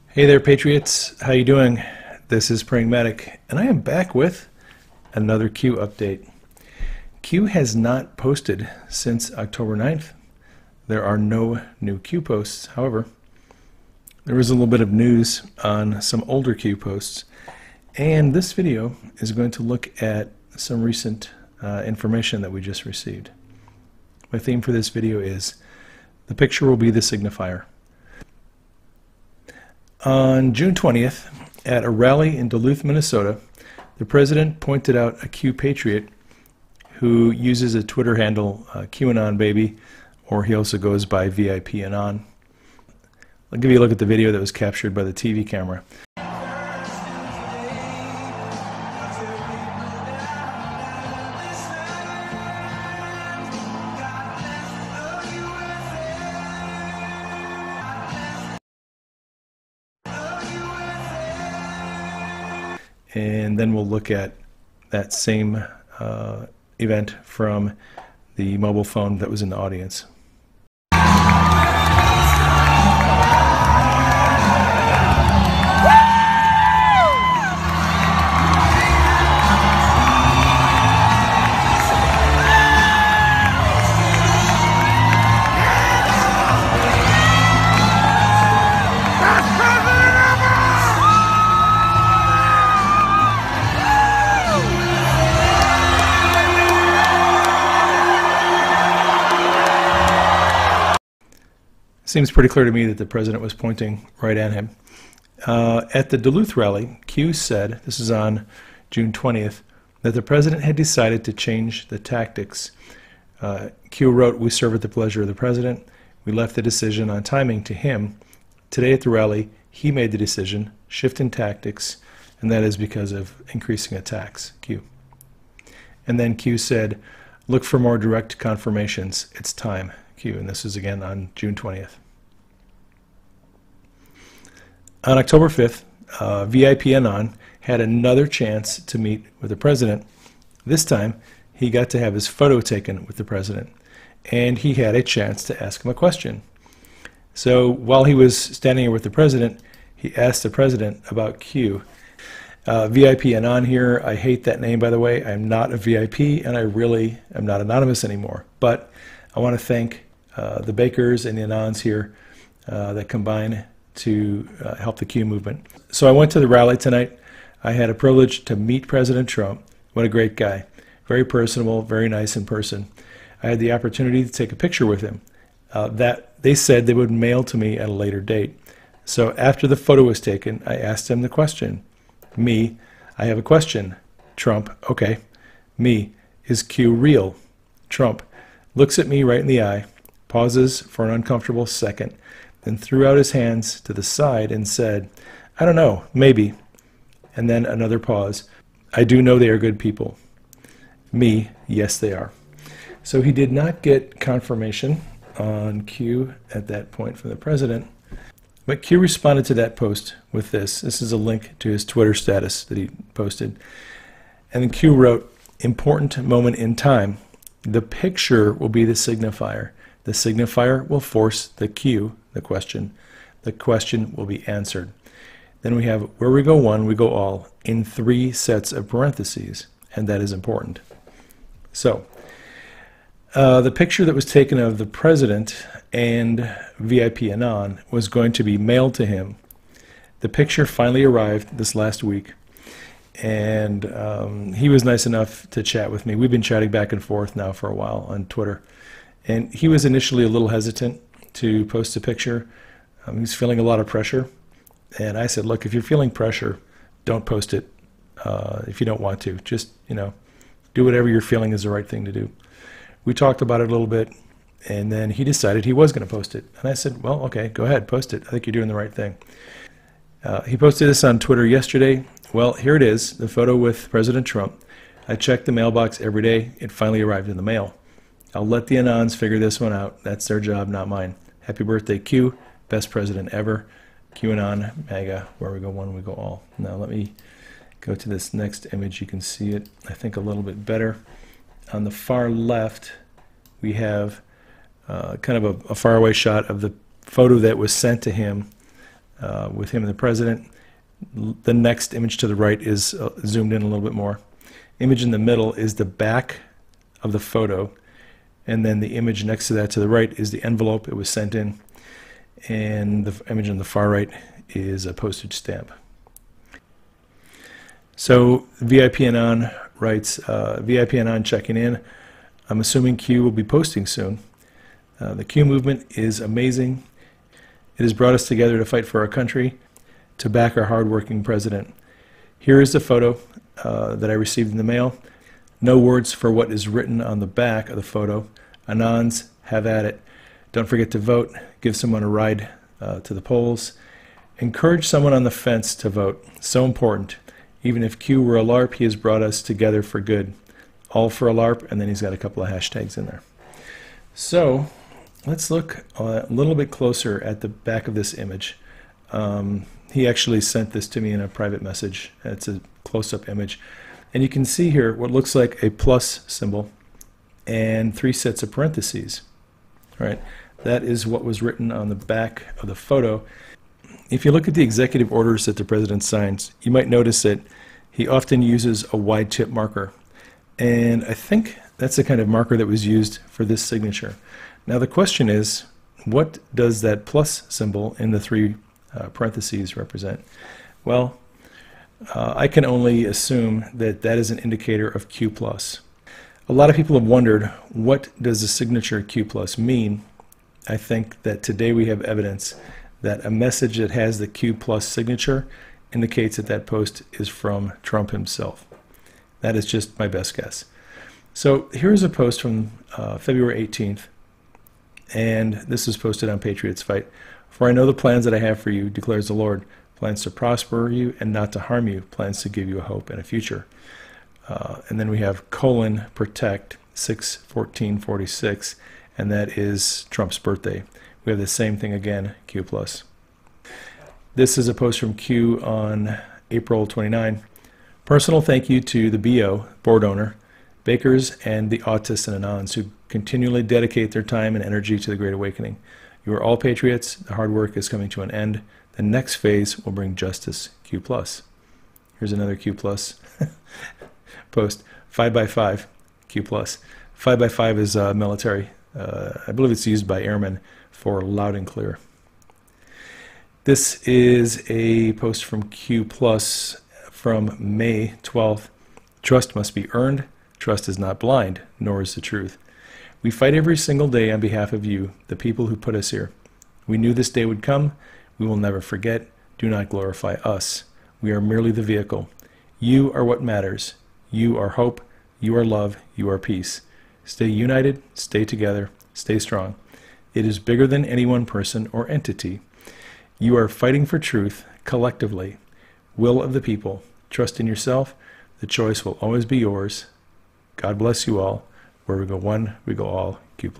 Hey there, Patriots. How you doing? This is Praying Medic, and I am back with another Q update. Q has not posted since October 9th. There are no new Q posts. However, there is a little bit of news on some older Q posts, and this video is going to look at some recent information that we just received. My theme for this video is the picture will be the signifier. On June 20th, at a rally in Duluth, Minnesota, the president pointed out a Q patriot who uses a Twitter handle, QAnon Baby, or he also goes by VIP Anon. I'll give you a look at the video that was captured by the TV camera. And then we'll look at that same event from the mobile phone that was in the audience. Seems pretty clear to me that the president was pointing right at him. At the Duluth rally, Q said, this is on June 20th, that the president had decided to change the tactics. Q wrote, "We serve at the pleasure of the president. We left the decision on timing to him. Today at the rally, he made the decision, shift in tactics, and that is because of increasing attacks." Q. And then Q said, "Look for more direct confirmations. It's time." Q, and this is again on June 20th. On October 5th, VIP Anon had another chance to meet with the president. This time, he got to have his photo taken with the president, and he had a chance to ask him a question. So while he was standing here with the president, he asked the president about Q. VIP Anon here, I hate that name, by the way. I'm not a VIP, and I really am not anonymous anymore. But I want to thank the Bakers and the Anons here that combine to help the Q movement. So I went to the rally tonight. I had a privilege to meet President Trump. What a great guy. Very personable, very nice in person. I had the opportunity to take a picture with him that they said they would mail to me at a later date. So after the photo was taken, I asked him the question. Me, I have a question. Trump, okay. Me, is Q real? Trump looks at me right in the eye, pauses for an uncomfortable second, then threw out his hands to the side and said, "I don't know, maybe." And then another pause. "I do know they are good people." Me, yes they are. So he did not get confirmation on Q at that point from the president, but Q responded to that post with this. This is a link to his Twitter status that he posted. And then Q wrote, "Important moment in time. The picture will be the signifier. The signifier will force the Q, the question. The question will be answered." Then we have where we go one, we go all, in 3 sets of parentheses, and that is important. So, the picture that was taken of the president and VIP Anon was going to be mailed to him. The picture finally arrived this last week, and he was nice enough to chat with me. We've been chatting back and forth now for a while on Twitter. And he was initially a little hesitant to post a picture. He was feeling a lot of pressure. And I said, look, if you're feeling pressure, don't post it if you don't want to. Just, do whatever you're feeling is the right thing to do. We talked about it a little bit, and then he decided he was going to post it. And I said, well, okay, go ahead, post it. I think you're doing the right thing. He posted this on Twitter yesterday. Well, here it is, the photo with President Trump. I check the mailbox every day. It finally arrived in the mail. I'll let the Anons figure this one out. That's their job, not mine. Happy birthday, Q. Best president ever. QAnon, MAGA, where we go one, we go all. Now let me go to this next image. You can see it, I think, a little bit better. On the far left, we have kind of a faraway shot of the photo that was sent to him with him and the president. The next image to the right is zoomed in a little bit more. Image in the middle is the back of the photo, and then the image next to that to the right is the envelope it was sent in, and the image on the far right is a postage stamp. So VIP Anon writes, VIP Anon checking in. I'm assuming Q will be posting soon. The Q movement is amazing. It has brought us together to fight for our country, to back our hardworking president. Here is the photo that I received in the mail. No words for what is written on the back of the photo. Anons, have at it. Don't forget to vote. Give someone a ride to the polls. Encourage someone on the fence to vote. So important. Even if Q were a LARP, he has brought us together for good. All for a LARP, and then he's got a couple of hashtags in there. So let's look a little bit closer at the back of this image. He actually sent this to me in a private message. It's a close-up image. And you can see here what looks like a plus symbol and 3 sets of parentheses. All right, that is what was written on the back of the photo. If you look at the executive orders that the president signs, you might notice that he often uses a wide tip marker. And I think that's the kind of marker that was used for this signature. Now the question is, what does that plus symbol in the 3 parentheses represent? Well, I can only assume that that is an indicator of Q+. A lot of people have wondered, what does the signature Q+ mean? I think that today we have evidence that a message that has the Q+ signature indicates that that post is from Trump himself. That is just my best guess. So here's a post from February 18th, and this was posted on Patriots Fight. For I know the plans that I have for you, declares the Lord, plans to prosper you and not to harm you, plans to give you a hope and a future. And then we have :protect 6/14/46, and that is Trump's birthday. We have the same thing again, Q+. This is a post from Q on April 29. Personal thank you to the BO, board owner, bakers, and the autists and anons who continually dedicate their time and energy to the Great Awakening. You are all patriots. The hard work is coming to an end. The next phase will bring justice, Q+. Here's another Q+ post, 5x5, Q+. 5x5 is military. I believe it's used by airmen for loud and clear. This is a post from Q+ from May 12th. Trust must be earned. Trust is not blind, nor is the truth. We fight every single day on behalf of you, the people who put us here. We knew this day would come. We will never forget. Do not glorify us. We are merely the vehicle. You are what matters. You are hope. You are love. You are peace. Stay united. Stay together. Stay strong. It is bigger than any one person or entity. You are fighting for truth collectively. Will of the people. Trust in yourself. The choice will always be yours. God bless you all. Where we go one, we go all, Q+.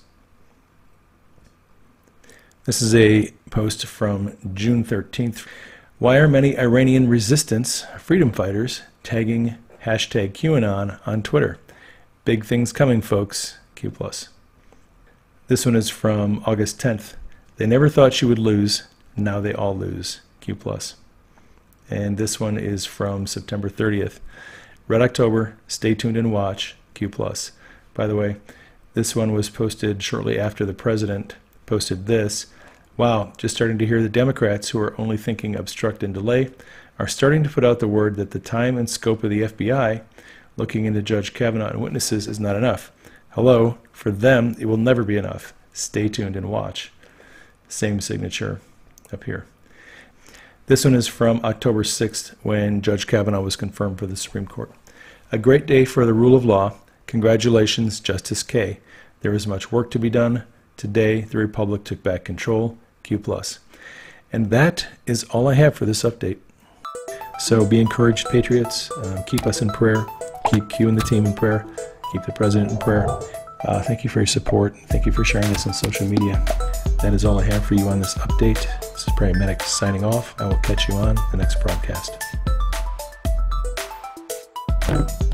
This is a post from June 13th. Why are many Iranian resistance freedom fighters tagging hashtag QAnon on Twitter? Big things coming, folks, Q+. This one is from August 10th. They never thought she would lose. Now they all lose, Q+. And this one is from September 30th. Red October, stay tuned and watch, Q+. By the way, this one was posted shortly after the president posted this. Wow, just starting to hear the Democrats, who are only thinking obstruct and delay, are starting to put out the word that the time and scope of the FBI looking into Judge Kavanaugh and witnesses is not enough. Hello, for them, it will never be enough. Stay tuned and watch. Same signature up here. This one is from October 6th, when Judge Kavanaugh was confirmed for the Supreme Court. A great day for the rule of law. Congratulations, Justice K. There is much work to be done. Today, the Republic took back control, Q+. And that is all I have for this update. So be encouraged, Patriots. Keep us in prayer. Keep Q and the team in prayer. Keep the president in prayer. Thank you for your support. Thank you for sharing this on social media. That is all I have for you on this update. This is Prairie Medic signing off. I will catch you on the next broadcast.